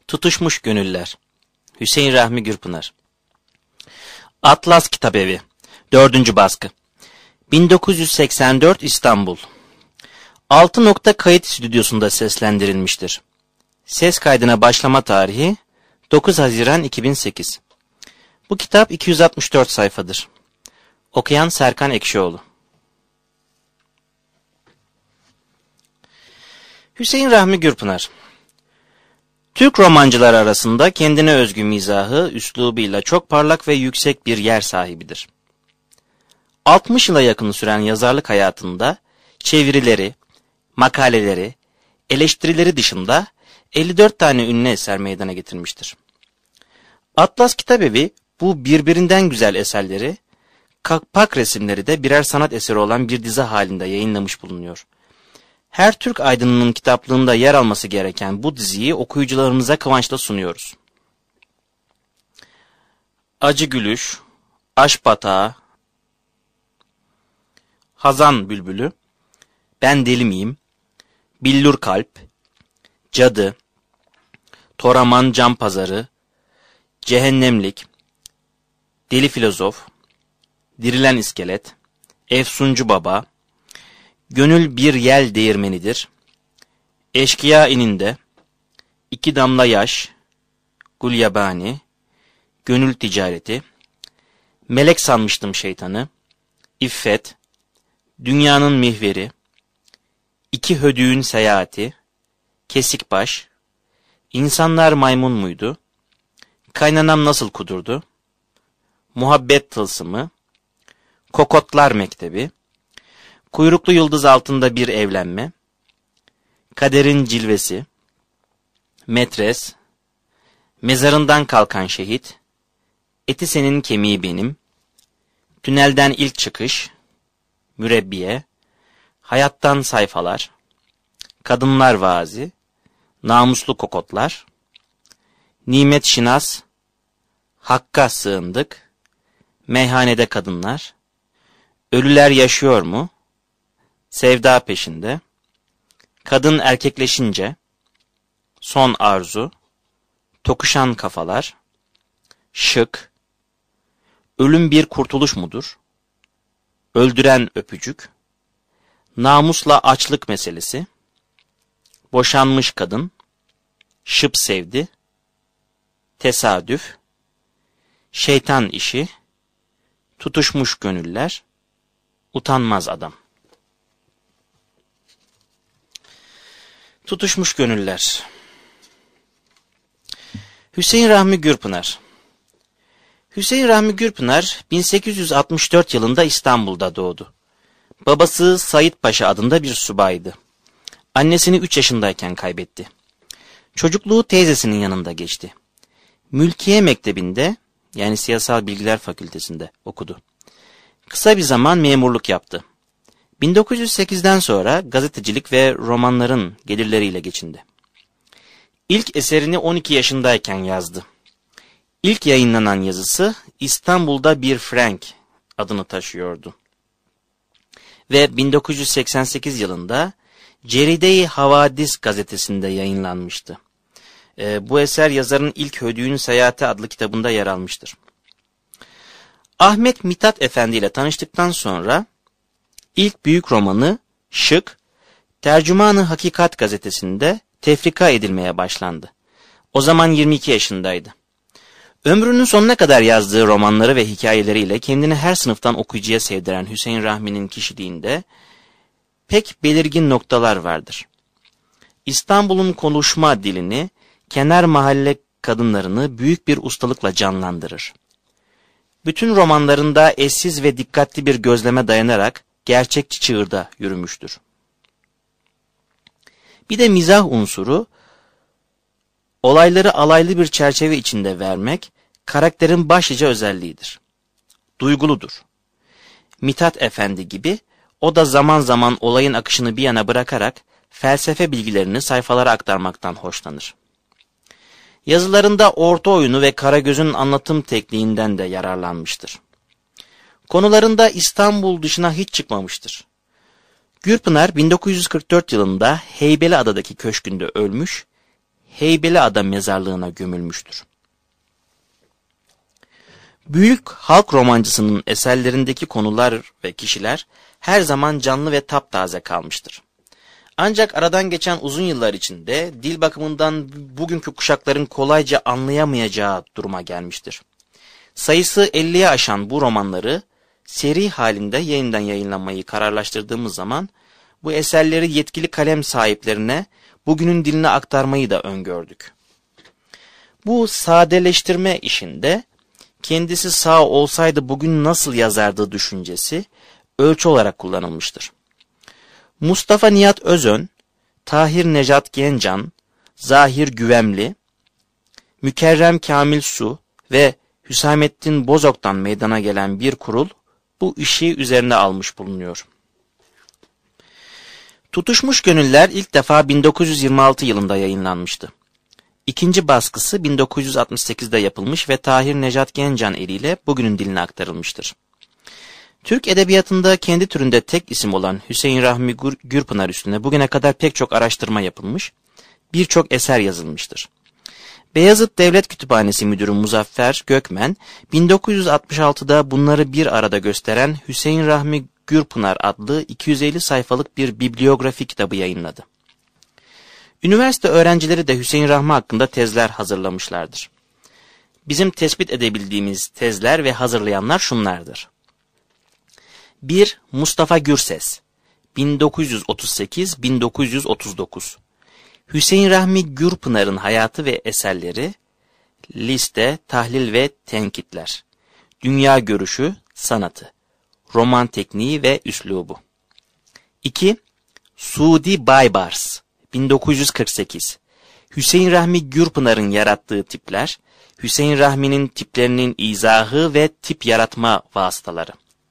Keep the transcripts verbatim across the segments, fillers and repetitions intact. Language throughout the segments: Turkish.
Tutuşmuş Gönüller. Hüseyin Rahmi Gürpınar. Atlas Kitabevi. Dördüncü baskı. bin dokuz yüz seksen dört İstanbul. Altı nokta kayıt stüdyosunda seslendirilmiştir. Ses kaydına başlama tarihi dokuz Haziran iki bin sekiz. Bu kitap iki yüz altmış dört sayfadır. Okuyan Serkan Ekşioğlu. Hüseyin Rahmi Gürpınar. Türk romancılar arasında kendine özgü mizahı, üslubuyla çok parlak ve yüksek bir yer sahibidir. altmış yıla yakın süren yazarlık hayatında çevirileri, makaleleri, eleştirileri dışında elli dört tane ünlü eser meydana getirmiştir. Atlas Kitabevi bu birbirinden güzel eserleri, kapak resimleri de birer sanat eseri olan bir dizi halinde yayınlamış bulunuyor. Her Türk aydınının kitaplığında yer alması gereken bu diziyi okuyucularımıza kıvançla sunuyoruz. Acı Gülüş, Aşk Batağı, Hazan Bülbülü, Ben Deli Miyim, Billur Kalp, Cadı, Toraman Can Pazarı, Cehennemlik, Deli Filozof, Dirilen İskelet, Efsuncu Baba, Gönül Bir Yel Değirmenidir, Eşkıya İninde, İki Damla Yaş, Gulyabani, Gönül Ticareti, Melek Sanmıştım Şeytanı, İffet, Dünyanın Mihveri, İki Hödüğün Seyahati, Kesikbaş, İnsanlar Maymun Muydu, Kaynanam Nasıl Kudurdu, Muhabbet Tılsımı, Kokotlar Mektebi, Kuyruklu Yıldız Altında Bir Evlenme, Kaderin Cilvesi, Metres, Mezarından Kalkan Şehit, Eti Senin Kemiği Benim, Tünelden İlk Çıkış, Mürebbiye, Hayattan Sayfalar, Kadınlar Vaazı, Namuslu Kokotlar, Nimet Şinas, Hakka Sığındık, Meyhanede Kadınlar, Ölüler Yaşıyor Mu, Sevda Peşinde, Kadın Erkekleşince, Son Arzu, Tokuşan Kafalar, Şık, Ölüm Bir Kurtuluş Mudur, Öldüren Öpücük, Namusla Açlık Meselesi, Boşanmış Kadın, Şıp Sevdi, Tesadüf, Şeytan İşi, Tutuşmuş Gönüller, Utanmaz Adam. Tutuşmuş Gönüller. Hüseyin Rahmi Gürpınar. Hüseyin Rahmi Gürpınar bin sekiz yüz altmış dört yılında İstanbul'da doğdu. Babası Sait Paşa adında bir subaydı. Annesini üç yaşındayken kaybetti. Çocukluğu teyzesinin yanında geçti. Mülkiye Mektebi'nde, yani Siyasal Bilgiler Fakültesi'nde okudu. Kısa bir zaman memurluk yaptı. bin dokuz yüz sekizden sonra gazetecilik ve romanların gelirleriyle geçindi. İlk eserini on iki yaşındayken yazdı. İlk yayınlanan yazısı İstanbul'da Bir Frank adını taşıyordu. Ve bin dokuz yüz seksen sekiz yılında Ceride-i Havadis gazetesinde yayınlanmıştı. E, bu eser yazarın İlk Hödüğün Seyahati adlı kitabında yer almıştır. Ahmet Mithat Efendi ile tanıştıktan sonra ilk büyük romanı Şık, Tercüman-ı Hakikat gazetesinde tefrika edilmeye başlandı. O zaman yirmi iki yaşındaydı. Ömrünün sonuna kadar yazdığı romanları ve hikayeleriyle kendini her sınıftan okuyucuya sevdiren Hüseyin Rahmi'nin kişiliğinde pek belirgin noktalar vardır. İstanbul'un konuşma dilini, kenar mahalle kadınlarını büyük bir ustalıkla canlandırır. Bütün romanlarında eşsiz ve dikkatli bir gözleme dayanarak gerçekçi çığırda yürümüştür. Bir de mizah unsuru, olayları alaylı bir çerçeve içinde vermek, karakterin başlıca özelliğidir. Duyguludur. Mithat Efendi gibi, o da zaman zaman olayın akışını bir yana bırakarak, felsefe bilgilerini sayfalara aktarmaktan hoşlanır. Yazılarında orta oyunu ve Karagöz'ün anlatım tekniğinden de yararlanmıştır. Konularında İstanbul dışına hiç çıkmamıştır. Gürpınar bin dokuz yüz kırk dört yılında Heybeliada'daki köşkünde ölmüş, Heybeliada mezarlığına gömülmüştür. Büyük halk romancısının eserlerindeki konular ve kişiler her zaman canlı ve taptaze kalmıştır. Ancak aradan geçen uzun yıllar içinde dil bakımından bugünkü kuşakların kolayca anlayamayacağı duruma gelmiştir. Sayısı elliye aşan bu romanları seri halinde yeniden yayınlanmayı kararlaştırdığımız zaman bu eserleri yetkili kalem sahiplerine bugünün diline aktarmayı da öngördük. Bu sadeleştirme işinde kendisi sağ olsaydı bugün nasıl yazardı düşüncesi ölçü olarak kullanılmıştır. Mustafa Nihat Özön, Tahir Necat Gencan, Zahir Güvemli, Mükerrem Kamil Su ve Hüsamettin Bozok'tan meydana gelen bir kurul bu işi üzerine almış bulunuyor. Tutuşmuş Gönüller ilk defa bin dokuz yüz yirmi altı yılında yayınlanmıştı. İkinci baskısı bin dokuz yüz altmış sekizde yapılmış ve Tahir Necat Gencan eliyle bugünün diline aktarılmıştır. Türk edebiyatında kendi türünde tek isim olan Hüseyin Rahmi Gürpınar üstüne bugüne kadar pek çok araştırma yapılmış, birçok eser yazılmıştır. Beyazıt Devlet Kütüphanesi Müdürü Muzaffer Gökmen, bin dokuz yüz altmış altıda bunları bir arada gösteren Hüseyin Rahmi Gürpınar adlı iki yüz elli sayfalık bir bibliografi kitabı yayınladı. Üniversite öğrencileri de Hüseyin Rahmi hakkında tezler hazırlamışlardır. Bizim tespit edebildiğimiz tezler ve hazırlayanlar şunlardır. bir. Mustafa Gürses, bin dokuz yüz otuz sekiz - bin dokuz yüz otuz dokuz. Hüseyin Rahmi Gürpınar'ın hayatı ve eserleri, liste, tahlil ve tenkitler, dünya görüşü, sanatı, roman tekniği ve üslubu. iki. Suudi Baybars, bin dokuz yüz kırk sekiz. Hüseyin Rahmi Gürpınar'ın yarattığı tipler, Hüseyin Rahmi'nin tiplerinin izahı ve tip yaratma vasıtaları.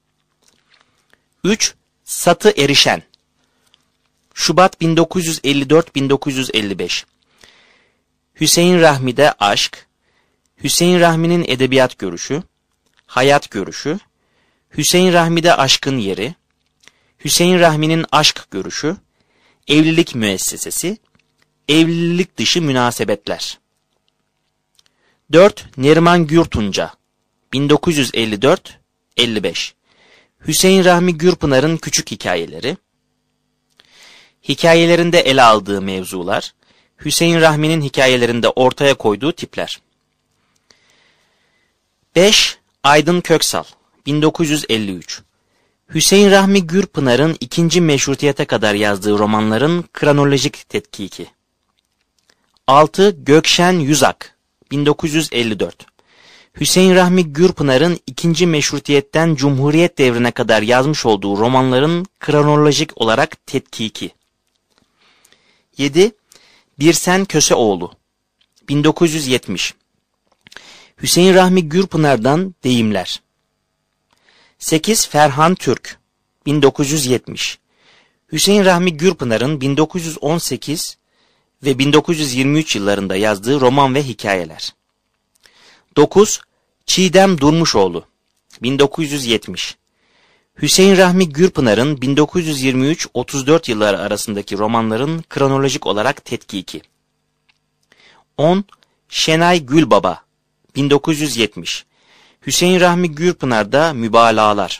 üç. Satı Erişen, Şubat bin dokuz yüz elli dört - bin dokuz yüz elli beş. Hüseyin Rahmi'de aşk, Hüseyin Rahmi'nin edebiyat görüşü, hayat görüşü, Hüseyin Rahmi'de aşkın yeri, Hüseyin Rahmi'nin aşk görüşü, evlilik müessesesi, evlilik dışı münasebetler. dört. Neriman Gürtunca, bin dokuz yüz elli dört - elli beş. Hüseyin Rahmi Gürpınar'ın küçük hikayeleri, hikayelerinde ele aldığı mevzular, Hüseyin Rahmi'nin hikayelerinde ortaya koyduğu tipler. beş. Aydın Köksal, bin dokuz yüz elli üç. Hüseyin Rahmi Gürpınar'ın ikinci meşrutiyete kadar yazdığı romanların kronolojik tetkiki. altı. Gökşen Yüzak, bin dokuz yüz elli dört. Hüseyin Rahmi Gürpınar'ın ikinci meşrutiyetten Cumhuriyet devrine kadar yazmış olduğu romanların kronolojik olarak tetkiki. yedi. Birsen Köseoğlu, bin dokuz yüz yetmiş. Hüseyin Rahmi Gürpınar'dan deyimler. sekiz. Ferhan Türk, bin dokuz yüz yetmiş. Hüseyin Rahmi Gürpınar'ın bin dokuz yüz on sekiz ve bin dokuz yüz yirmi üç yıllarında yazdığı roman ve hikayeler. dokuz. Çiğdem Durmuşoğlu, bin dokuz yüz yetmiş. Hüseyin Rahmi Gürpınar'ın bin dokuz yüz yirmi üç - otuz dört yılları arasındaki romanların kronolojik olarak tetkiki. on. Şenay Gülbaba, bin dokuz yüz yetmiş. Hüseyin Rahmi Gürpınar'da mübalağalar.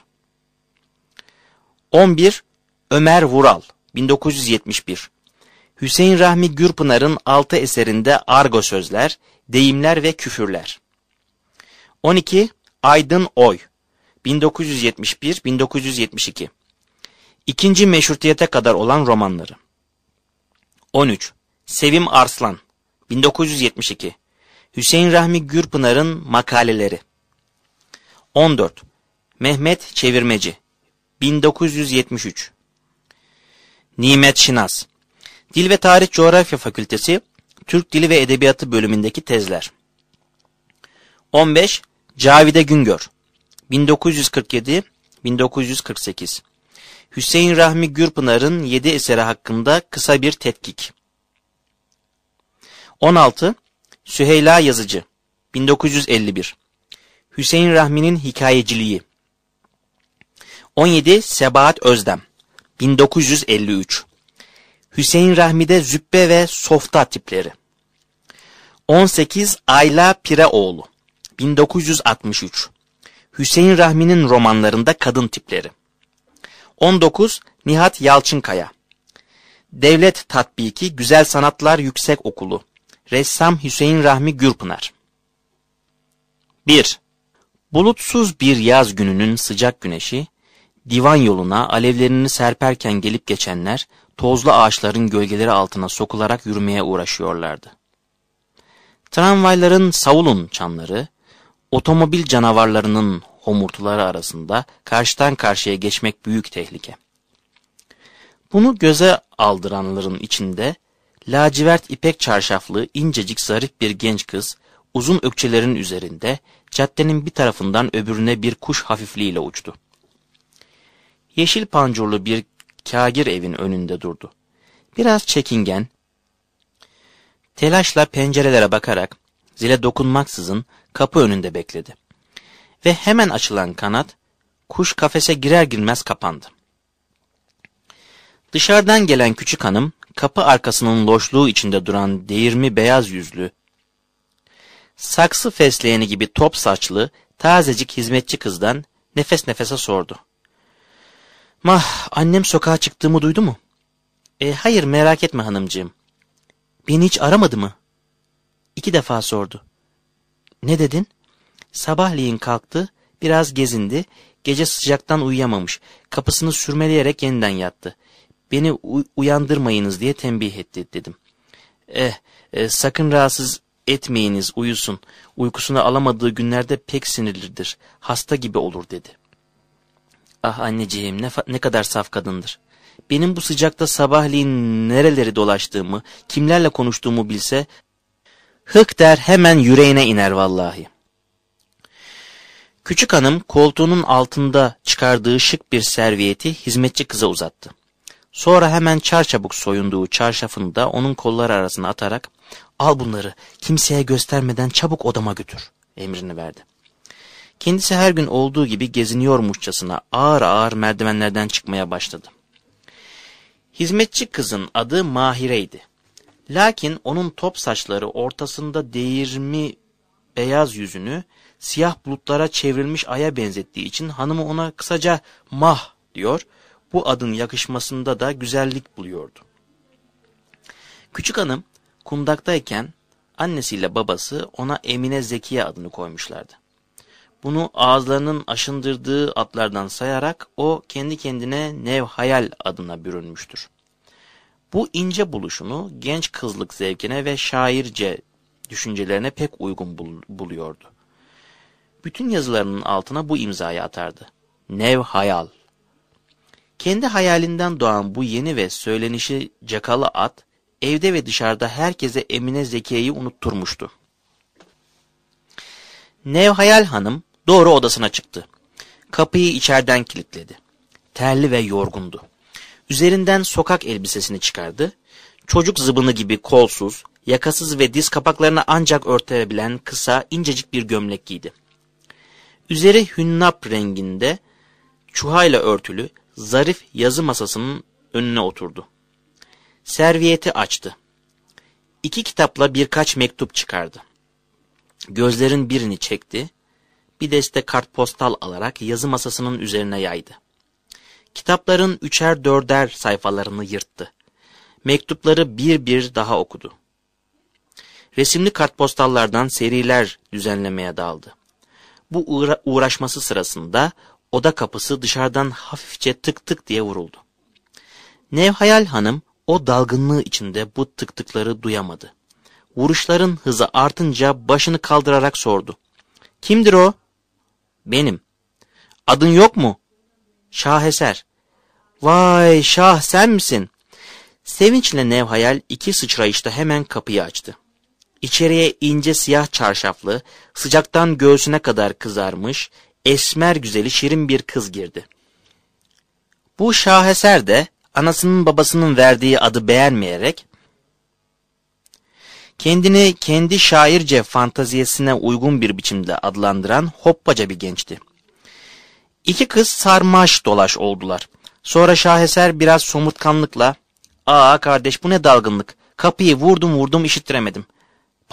on bir. Ömer Vural, bin dokuz yüz yetmiş bir. Hüseyin Rahmi Gürpınar'ın altı eserinde argo sözler, deyimler ve küfürler. on iki. Aydın Oy, bin dokuz yüz yetmiş bir - bin dokuz yüz yetmiş iki. İkinci meşrutiyete kadar olan romanları. on üç. Sevim Arslan, bin dokuz yüz yetmiş iki. Hüseyin Rahmi Gürpınar'ın makaleleri. on dört. Mehmet Çevirmeci, bin dokuz yüz yetmiş üç. Nimet Şinas, Dil ve Tarih Coğrafya Fakültesi, Türk Dili ve Edebiyatı bölümündeki tezler. on beş. Cavide Güngör, bin dokuz yüz kırk yedi - bin dokuz yüz kırk sekiz. Hüseyin Rahmi Gürpınar'ın yedi eseri hakkında kısa bir tetkik. on altı. Süheyla Yazıcı, bin dokuz yüz elli bir. Hüseyin Rahmi'nin hikayeciliği. on yedi. Sebahat Özdem, bin dokuz yüz elli üç. Hüseyin Rahmi'de zübbe ve softa tipleri. on sekiz Ayla Pireoğlu, bin dokuz yüz altmış üç. Hüseyin Rahmi'nin romanlarında kadın tipleri. on dokuz Nihat Yalçınkaya, Devlet Tatbiki Güzel Sanatlar Yüksek Okulu, Ressam Hüseyin Rahmi Gürpınar. bir. Bulutsuz bir yaz gününün sıcak güneşi, divan yoluna alevlerini serperken gelip geçenler, tozlu ağaçların gölgeleri altına sokularak yürümeye uğraşıyorlardı. Tramvayların savulun çanları, otomobil canavarlarının homurtuları arasında karşıdan karşıya geçmek büyük tehlike. Bunu göze aldıranların içinde, lacivert ipek çarşaflı incecik zarif bir genç kız, uzun ökçelerin üzerinde, caddenin bir tarafından öbürüne bir kuş hafifliğiyle uçtu. Yeşil pancurlu bir kâgir evin önünde durdu. Biraz çekingen, telaşla pencerelere bakarak, zile dokunmaksızın kapı önünde bekledi. Ve hemen açılan kanat, kuş kafese girer girmez kapandı. Dışarıdan gelen küçük hanım, kapı arkasının loşluğu içinde duran değirmi beyaz yüzlü, saksı fesleğeni gibi top saçlı, tazecik hizmetçi kızdan nefes nefese sordu. Mah, annem sokağa çıktığımı duydu mu? E, hayır, merak etme hanımcığım. Beni hiç aramadı mı? İki defa sordu. Ne dedin? Sabahleyin kalktı, biraz gezindi, gece sıcaktan uyuyamamış, kapısını sürmeleyerek yeniden yattı. Beni u- uyandırmayınız diye tembih etti dedim. Eh, e, sakın rahatsız etmeyiniz, uyusun. Uykusunu alamadığı günlerde pek sinirlidir, hasta gibi olur dedi. Ah anneciğim, ne, ne kadar saf kadındır. Benim bu sıcakta sabahleyin nereleri dolaştığımı, kimlerle konuştuğumu bilse, hık der hemen yüreğine iner vallahi. Küçük hanım koltuğunun altında çıkardığı şık bir serviyeti hizmetçi kıza uzattı. Sonra hemen çarçabuk soyunduğu çarşafını da onun kolları arasına atarak, al bunları, kimseye göstermeden çabuk odama götür emrini verdi. Kendisi her gün olduğu gibi geziniyormuşçasına ağır ağır merdivenlerden çıkmaya başladı. Hizmetçi kızın adı Mahire'ydi. Lakin onun top saçları ortasında değirmi beyaz yüzünü siyah bulutlara çevrilmiş aya benzettiği için hanımı ona kısaca Mah diyor, bu adın yakışmasında da güzellik buluyordu. Küçük hanım kundaktayken annesiyle babası ona Emine Zekiye adını koymuşlardı. Bunu ağızlarının aşındırdığı adlardan sayarak o kendi kendine Nevhayal adına bürünmüştür. Bu ince buluşunu genç kızlık zevkine ve şairce düşüncelerine pek uygun bul- buluyordu. Bütün yazılarının altına bu imzayı atardı. Nevhayal. Kendi hayalinden doğan bu yeni ve söylenişi cakalı ad, evde ve dışarıda herkese Emine Zekiye'yi unutturmuştu. Nevhayal hanım doğru odasına çıktı. Kapıyı içeriden kilitledi. Terli ve yorgundu. Üzerinden sokak elbisesini çıkardı. Çocuk zıbını gibi kolsuz, yakasız ve diz kapaklarını ancak örtebilen kısa, incecik bir gömlek giydi. Üzeri hünnap renginde, çuhayla örtülü, zarif yazı masasının önüne oturdu. Serviyeti açtı. İki kitapla birkaç mektup çıkardı. Gözlerin birini çekti, bir deste kartpostal alarak yazı masasının üzerine yaydı. Kitapların üçer dörder sayfalarını yırttı. Mektupları bir bir daha okudu. Resimli kartpostallardan seriler düzenlemeye daldı. Bu uğra- uğraşması sırasında oda kapısı dışarıdan hafifçe tık tık diye vuruldu. Nevhayal hanım o dalgınlığı içinde bu tık tıkları duyamadı. Vuruşların hızı artınca başını kaldırarak sordu. Kimdir o? Benim. Adın yok mu? Şaheser. Vay Şah, sen misin? Sevinçle Nevhayal iki sıçrayışta hemen kapıyı açtı. İçeriye ince siyah çarşaflı, sıcaktan göğsüne kadar kızarmış, esmer güzeli şirin bir kız girdi. Bu Şaheser de anasının babasının verdiği adı beğenmeyerek, kendini kendi şairce fantaziyesine uygun bir biçimde adlandıran hoppaca bir gençti. İki kız sarmaş dolaş oldular. Sonra Şaheser biraz somurtkanlıkla, ''Aa kardeş, bu ne dalgınlık, kapıyı vurdum vurdum işittiremedim.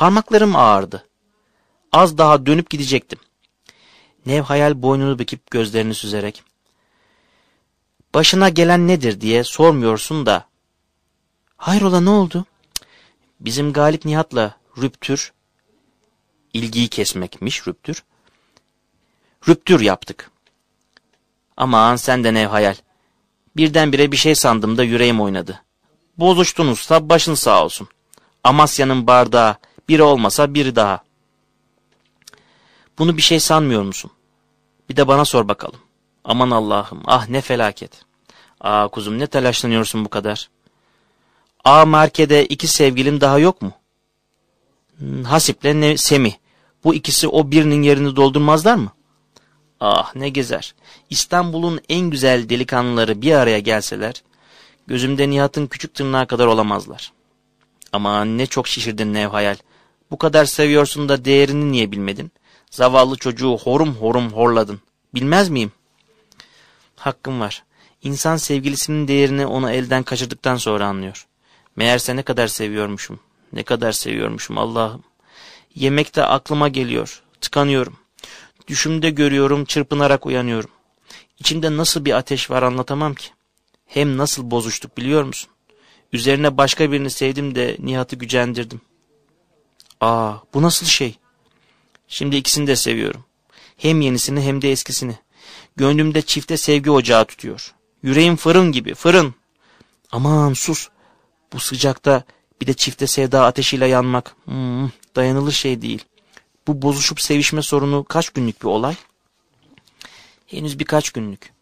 Parmaklarım ağrıdı. Az daha dönüp gidecektim. Nevhayal boynunu büküp gözlerini süzerek, "Başına gelen nedir diye sormuyorsun da." "Hayrola, ne oldu?" "Bizim Galip Nihat'la rüptür, ilgiyi kesmekmiş rüptür, rüptür yaptık." "Aman sen de Nevhayal. Birdenbire bir şey sandım da yüreğim oynadı. Bozuştunuzsa başın sağ olsun. Amasya'nın bardağı, biri olmasa biri daha." "Bunu bir şey sanmıyor musun? Bir de bana sor bakalım." "Aman Allah'ım, ah ne felaket." "Aa kuzum, ne telaşlanıyorsun bu kadar?" "A markede iki sevgilin daha yok mu?" "Hasip'le ne Semih. Bu ikisi o birinin yerini doldurmazlar mı?" "Ah ne gezer. İstanbul'un en güzel delikanlıları bir araya gelseler, gözümde Nihat'ın küçük tırnağı kadar olamazlar." "Aman ne çok şişirdin Nevhayal. Bu kadar seviyorsun da değerini niye bilmedin? Zavallı çocuğu horum horum horladın. Bilmez miyim?" "Hakkım var. İnsan sevgilisinin değerini onu elden kaçırdıktan sonra anlıyor. Meğerse ne kadar seviyormuşum. Ne kadar seviyormuşum Allah'ım. Yemekte aklıma geliyor. Tıkanıyorum. Düşümde görüyorum, çırpınarak uyanıyorum. İçimde nasıl bir ateş var anlatamam ki. Hem nasıl bozuştuk biliyor musun? Üzerine başka birini sevdim de Nihat'ı gücendirdim." "Aa, bu nasıl şey?" "Şimdi ikisini de seviyorum. Hem yenisini hem de eskisini. Gönlümde çifte sevgi ocağı tutuyor. Yüreğim fırın gibi, fırın." "Aman sus. Bu sıcakta bir de çifte sevda ateşiyle yanmak hmm, dayanılır şey değil. Bu bozuşup sevişme sorunu kaç günlük bir olay?" "Henüz birkaç günlük."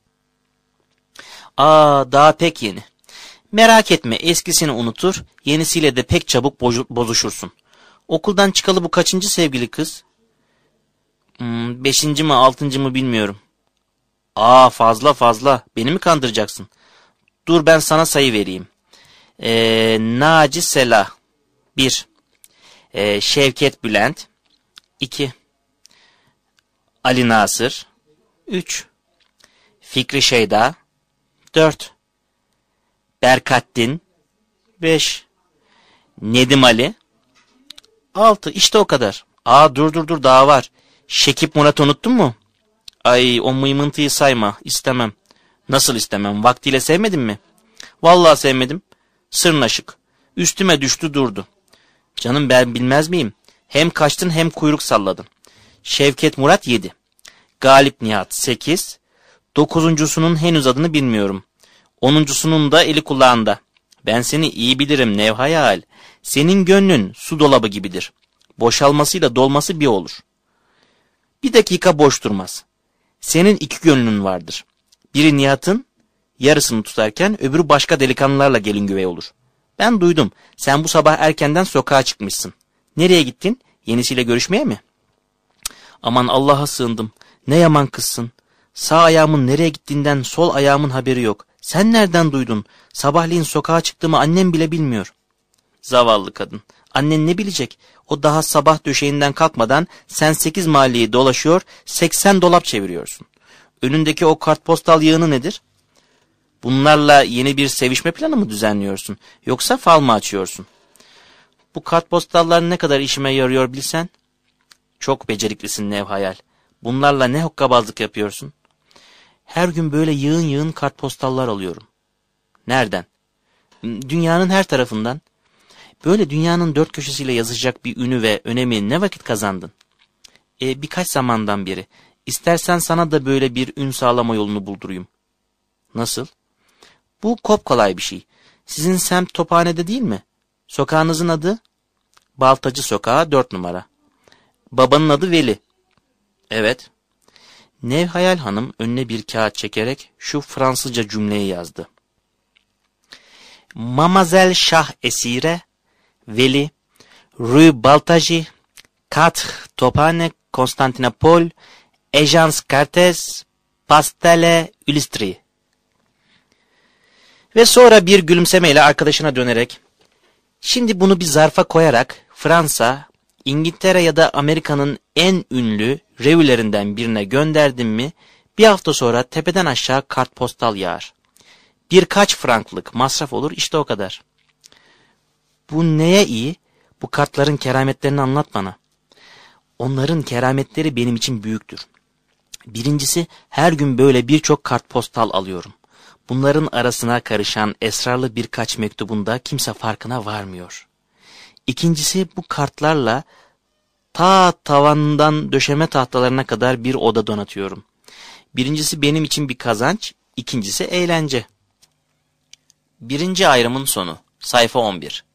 "Aa, daha pek yeni. Merak etme, eskisini unutur, yenisiyle de pek çabuk bozuşursun. Okuldan çıkalı bu kaçıncı sevgili kız?" Hmm, beşinci mi altıncı mı bilmiyorum." "Aa, fazla fazla. Beni mi kandıracaksın? Dur ben sana sayı vereyim. Ee, Naci Sela bir. Ee, Şevket Bülent iki. Ali Nasır üç. Fikri Şeyda dört. Berkattin beş. Nedim Ali altı. İşte o kadar." "Aa dur dur dur, daha var. Şekip Murat unuttun mu?" "Ay o mıymıntıyı sayma, istemem." "Nasıl istemem? Vaktiyle sevmedin mi?" "Vallahi sevmedim. Sırnaşık. Üstüme düştü durdu." "Canım ben bilmez miyim? Hem kaçtın hem kuyruk salladın." Şevket Murat yedi. Galip Nihat sekiz. Dokuzuncusunun henüz adını bilmiyorum. Onuncusunun da eli kulağında. Ben seni iyi bilirim Nevhayal. Senin gönlün su dolabı gibidir. Boşalmasıyla dolması bir olur. Bir dakika boş durmaz. Senin iki gönlün vardır. Biri Nihat'ın, yarısını tutarken öbürü başka delikanlılarla gelin güvey olur. Ben duydum. Sen bu sabah erkenden sokağa çıkmışsın. Nereye gittin? Yenisiyle görüşmeye mi?" "Aman Allah'a sığındım. Ne yaman kızsın. Sağ ayağımın nereye gittiğinden sol ayağımın haberi yok. Sen nereden duydun? Sabahleyin sokağa çıktığımı annem bile bilmiyor." "Zavallı kadın. Annen ne bilecek? O daha sabah döşeğinden kalkmadan sen sekiz mahalleyi dolaşıyor, seksen dolap çeviriyorsun. Önündeki o kartpostal yığını nedir? Bunlarla yeni bir sevişme planı mı düzenliyorsun? Yoksa fal mı açıyorsun?" "Bu kartpostallar ne kadar işime yarıyor bilsen." "Çok beceriklisin Nevhayal. Bunlarla ne hokkabazlık yapıyorsun?" "Her gün böyle yığın yığın kartpostallar alıyorum." "Nereden?" "Dünyanın her tarafından." "Böyle dünyanın dört köşesiyle yazışacak bir ünü ve önemi ne vakit kazandın?" E, "Birkaç zamandan beri. İstersen sana da böyle bir ün sağlama yolunu buldurayım." "Nasıl?" "Bu kopkolay bir şey. Sizin semt Tophane'de değil mi? Sokağınızın adı?" "Baltacı Sokağı dört numara. "Babanın adı Veli." "Evet." Nevhayal Hanım önüne bir kağıt çekerek şu Fransızca cümleyi yazdı. "Mamazel Şah Esire Veli Rue Baltaji Kat Tophane Konstantinopol Ejans Cartes Pastele Ulistri." Ve sonra bir gülümsemeyle arkadaşına dönerek, "Şimdi bunu bir zarfa koyarak Fransa, İngiltere ya da Amerika'nın en ünlü revülerinden birine gönderdim mi, bir hafta sonra tepeden aşağı kartpostal yağar. Birkaç franklık masraf olur, işte o kadar." "Bu neye iyi? Bu kartların kerametlerini anlat bana. Onların kerametleri benim için büyüktür. Birincisi, her gün böyle birçok kartpostal alıyorum. Bunların arasına karışan esrarlı birkaç mektubunda kimse farkına varmıyor. İkincisi, bu kartlarla ta tavandan döşeme tahtalarına kadar bir oda donatıyorum. Birincisi benim için bir kazanç, ikincisi eğlence. Birinci ayrımın sonu. Sayfa on bir.